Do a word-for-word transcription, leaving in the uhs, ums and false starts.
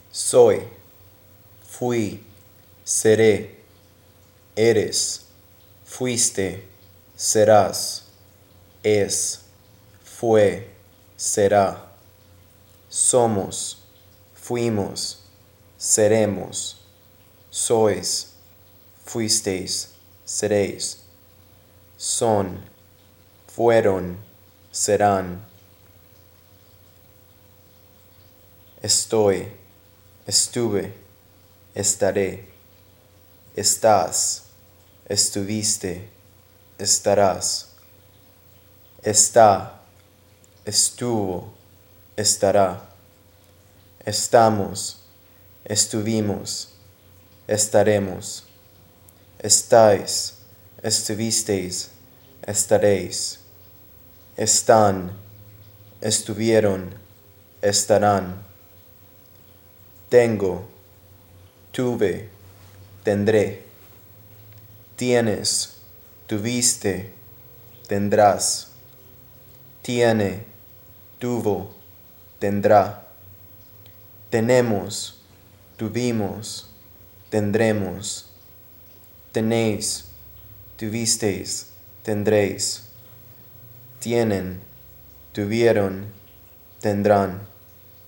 soy, fui, seré, eres, fuiste, serás, es, fue, será, somos, fuimos, seremos, sois, fuisteis, seréis, son, fueron, serán, estoy, estuve, estaré, estás, estuviste, estarás, está, estuvo, estará, estamos, estuvimos, estaremos, estáis, estuvisteis, estaréis, están, estuvieron, estarán, tengo, tuve, tendré, tienes, tuviste, tendrás, tiene, tuvo, tendrá, tenemos, tuvimos, tendremos, tenéis, tuvisteis, tendréis, tienen, tuvieron, tendrán.